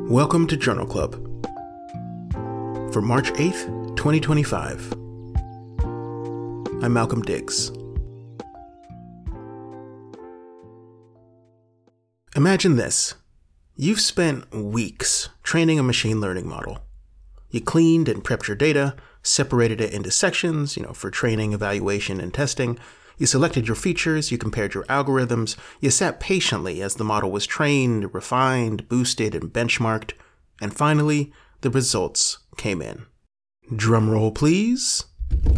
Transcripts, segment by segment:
Welcome to Journal Club for March 8th, 2025. I'm Malcolm Diggs. Imagine this. You've spent weeks training a machine learning model. You cleaned and prepped your data, separated it into sections, for training, evaluation, and testing. You selected your features, you compared your algorithms, you sat patiently as the model was trained, refined, boosted, and benchmarked, and finally, the results came in. Drum roll, please.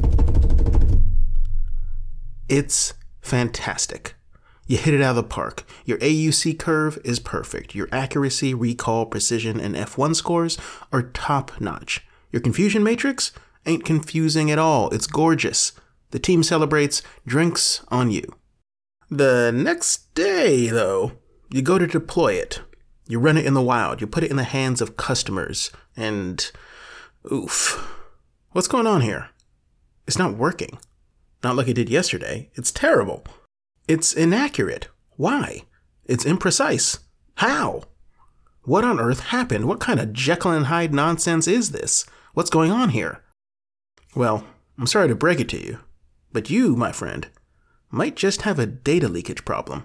It's fantastic. You hit it out of the park. Your AUC curve is perfect. Your accuracy, recall, precision, and F1 scores are top-notch. Your confusion matrix ain't confusing at all. It's gorgeous. The team celebrates, drinks on you. The next day, though, you go to deploy it. You run it in the wild. You put it in the hands of customers. And, oof. What's going on here? It's not working. Not like it did yesterday. It's terrible. It's inaccurate. Why? It's imprecise. How? What on earth happened? What kind of Jekyll and Hyde nonsense is this? What's going on here? Well, I'm sorry to break it to you, but you, my friend, might just have a data leakage problem.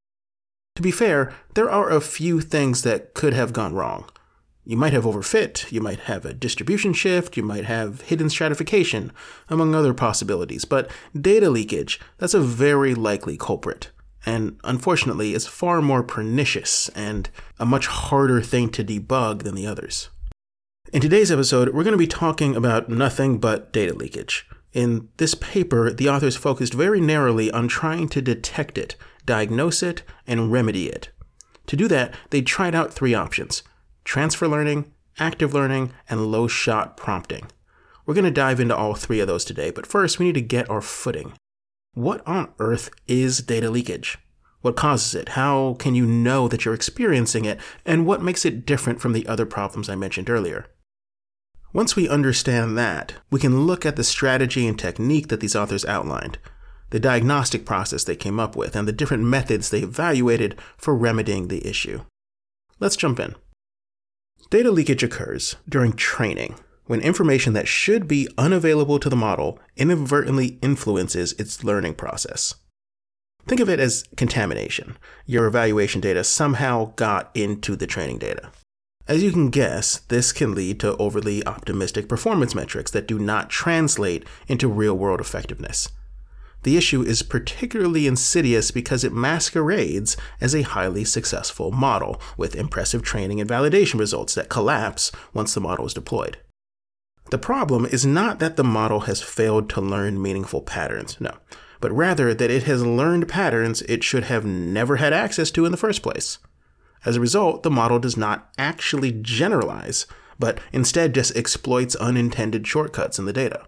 To be fair, there are a few things that could have gone wrong. You might have overfit, you might have a distribution shift, you might have hidden stratification, among other possibilities, but data leakage, that's a very likely culprit. And unfortunately, it's far more pernicious and a much harder thing to debug than the others. In today's episode, we're going to be talking about nothing but data leakage. In this paper, the authors focused very narrowly on trying to detect it, diagnose it, and remedy it. To do that, they tried out three options: transfer learning, active learning, and low-shot prompting. We're going to dive into all three of those today, but first we need to get our footing. What on earth is data leakage? What causes it? How can you know that you're experiencing it? And what makes it different from the other problems I mentioned earlier? Once we understand that, we can look at the strategy and technique that these authors outlined, the diagnostic process they came up with, and the different methods they evaluated for remedying the issue. Let's jump in. Data leakage occurs during training, when information that should be unavailable to the model inadvertently influences its learning process. Think of it as contamination. Your evaluation data somehow got into the training data. As you can guess, this can lead to overly optimistic performance metrics that do not translate into real-world effectiveness. The issue is particularly insidious because it masquerades as a highly successful model with impressive training and validation results that collapse once the model is deployed. The problem is not that the model has failed to learn meaningful patterns, no, but rather that it has learned patterns it should have never had access to in the first place. As a result, the model does not actually generalize, but instead just exploits unintended shortcuts in the data.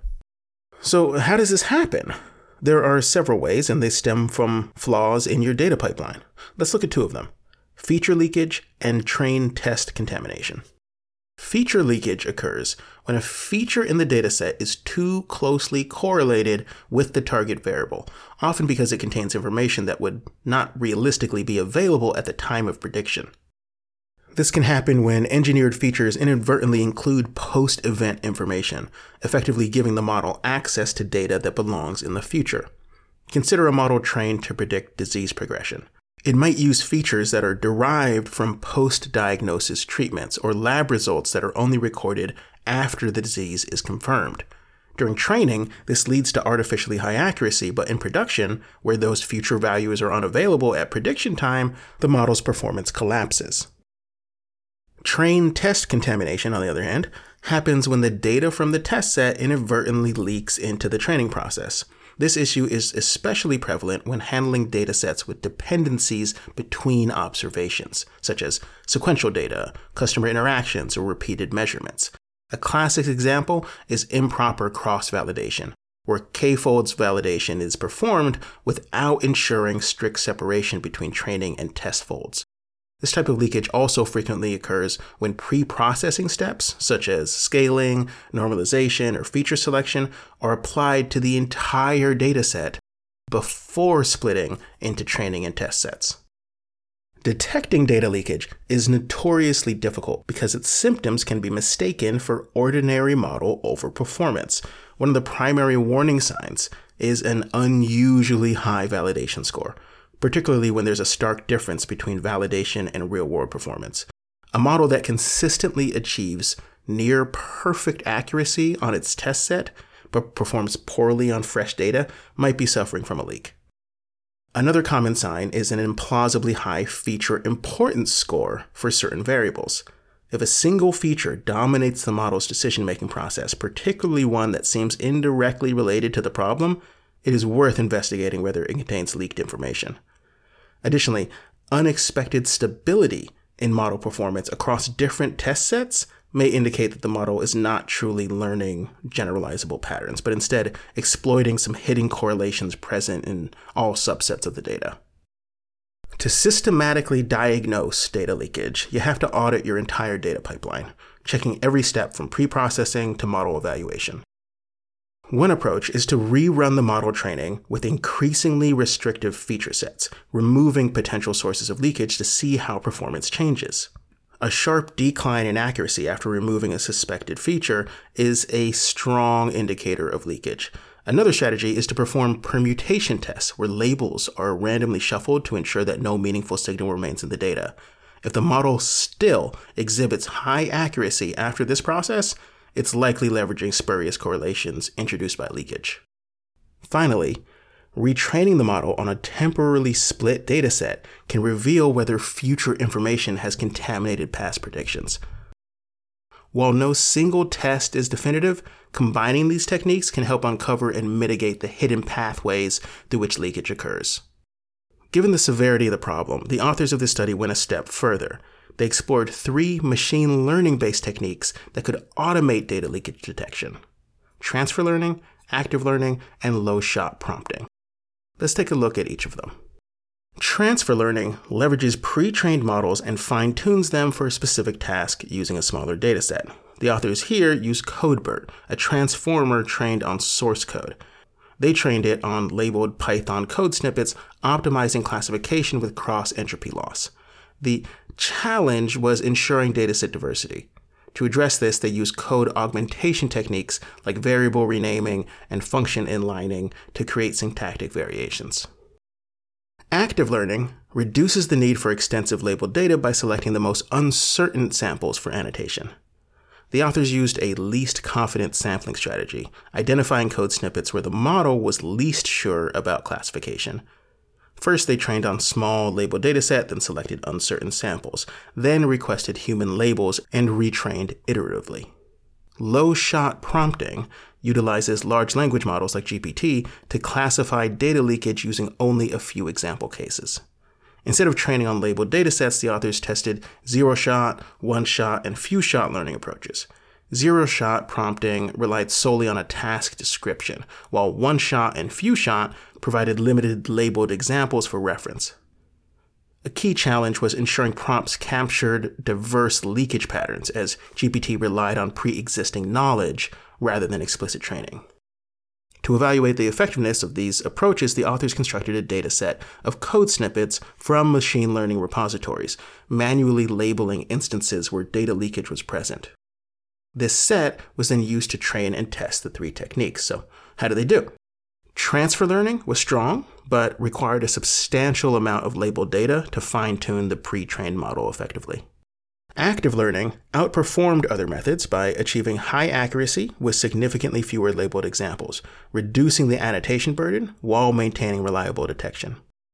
So how does this happen? There are several ways, and they stem from flaws in your data pipeline. Let's look at two of them: feature leakage and train-test contamination. Feature leakage occurs when a feature in the dataset is too closely correlated with the target variable, often because it contains information that would not realistically be available at the time of prediction. This can happen when engineered features inadvertently include post-event information, effectively giving the model access to data that belongs in the future. Consider a model trained to predict disease progression. It might use features that are derived from post-diagnosis treatments or lab results that are only recorded after the disease is confirmed. During training, this leads to artificially high accuracy, but in production, where those future values are unavailable at prediction time, the model's performance collapses. Train-test contamination, on the other hand, happens when the data from the test set inadvertently leaks into the training process. This issue is especially prevalent when handling datasets with dependencies between observations, such as sequential data, customer interactions, or repeated measurements. A classic example is improper cross-validation, where k-folds validation is performed without ensuring strict separation between training and test folds. This type of leakage also frequently occurs when pre-processing steps, such as scaling, normalization, or feature selection, are applied to the entire dataset before splitting into training and test sets. Detecting data leakage is notoriously difficult because its symptoms can be mistaken for ordinary model overperformance. One of the primary warning signs is an unusually high validation score, particularly when there's a stark difference between validation and real-world performance. A model that consistently achieves near perfect accuracy on its test set, but performs poorly on fresh data, might be suffering from a leak. Another common sign is an implausibly high feature importance score for certain variables. If a single feature dominates the model's decision-making process, particularly one that seems indirectly related to the problem, it is worth investigating whether it contains leaked information. Additionally, unexpected stability in model performance across different test sets may indicate that the model is not truly learning generalizable patterns, but instead exploiting some hidden correlations present in all subsets of the data. To systematically diagnose data leakage, you have to audit your entire data pipeline, checking every step from pre-processing to model evaluation. One approach is to rerun the model training with increasingly restrictive feature sets, removing potential sources of leakage to see how performance changes. A sharp decline in accuracy after removing a suspected feature is a strong indicator of leakage. Another strategy is to perform permutation tests where labels are randomly shuffled to ensure that no meaningful signal remains in the data. If the model still exhibits high accuracy after this process, it's likely leveraging spurious correlations introduced by leakage. Finally, retraining the model on a temporarily split dataset can reveal whether future information has contaminated past predictions. While no single test is definitive, combining these techniques can help uncover and mitigate the hidden pathways through which leakage occurs. Given the severity of the problem, the authors of this study went a step further. They explored 3 machine learning-based techniques that could automate data leakage detection: transfer learning, active learning, and low-shot prompting. Let's take a look at each of them. Transfer learning leverages pre-trained models and fine-tunes them for a specific task using a smaller dataset. The authors here use CodeBERT, a transformer trained on source code. They trained it on labeled Python code snippets, optimizing classification with cross-entropy loss. The challenge was ensuring dataset diversity. To address this, they used code augmentation techniques like variable renaming and function inlining to create syntactic variations. Active learning reduces the need for extensive labeled data by selecting the most uncertain samples for annotation. The authors used a least confident sampling strategy, identifying code snippets where the model was least sure about classification. First, they trained on small labeled dataset, then selected uncertain samples, then requested human labels and retrained iteratively. Low-shot prompting utilizes large language models like GPT to classify data leakage using only a few example cases. Instead of training on labeled datasets, the authors tested zero-shot, one-shot, and few-shot learning approaches. Zero-shot prompting relied solely on a task description, while one-shot and few-shot provided limited labeled examples for reference. A key challenge was ensuring prompts captured diverse leakage patterns, as GPT relied on pre-existing knowledge rather than explicit training. To evaluate the effectiveness of these approaches, the authors constructed a dataset of code snippets from machine learning repositories, manually labeling instances where data leakage was present. This set was then used to train and test the 3 techniques. So how did they do? Transfer learning was strong, but required a substantial amount of labeled data to fine-tune the pre-trained model effectively. Active learning outperformed other methods by achieving high accuracy with significantly fewer labeled examples, reducing the annotation burden while maintaining reliable detection.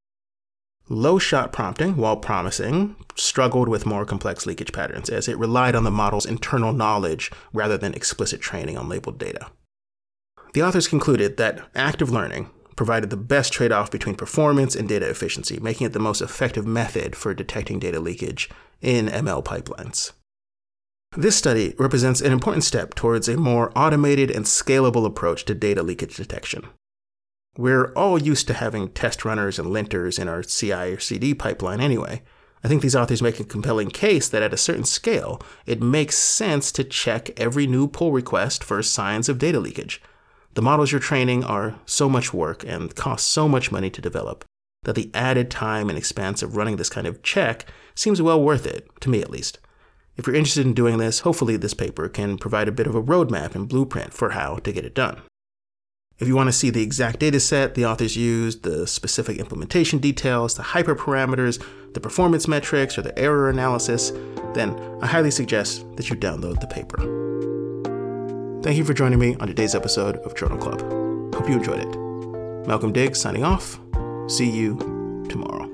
Low-shot prompting, while promising, struggled with more complex leakage patterns as it relied on the model's internal knowledge rather than explicit training on labeled data. The authors concluded that active learning provided the best trade-off between performance and data efficiency, making it the most effective method for detecting data leakage in ML pipelines. This study represents an important step towards a more automated and scalable approach to data leakage detection. We're all used to having test runners and linters in our CI or CD pipeline anyway. I think these authors make a compelling case that at a certain scale, it makes sense to check every new pull request for signs of data leakage. The models you're training are so much work and cost so much money to develop that the added time and expense of running this kind of check seems well worth it, to me at least. If you're interested in doing this, hopefully this paper can provide a bit of a roadmap and blueprint for how to get it done. If you want to see the exact data set the authors used, the specific implementation details, the hyperparameters, the performance metrics, or the error analysis, then I highly suggest that you download the paper. Thank you for joining me on today's episode of Journal Club. Hope you enjoyed it. Malcolm Diggs signing off. See you tomorrow.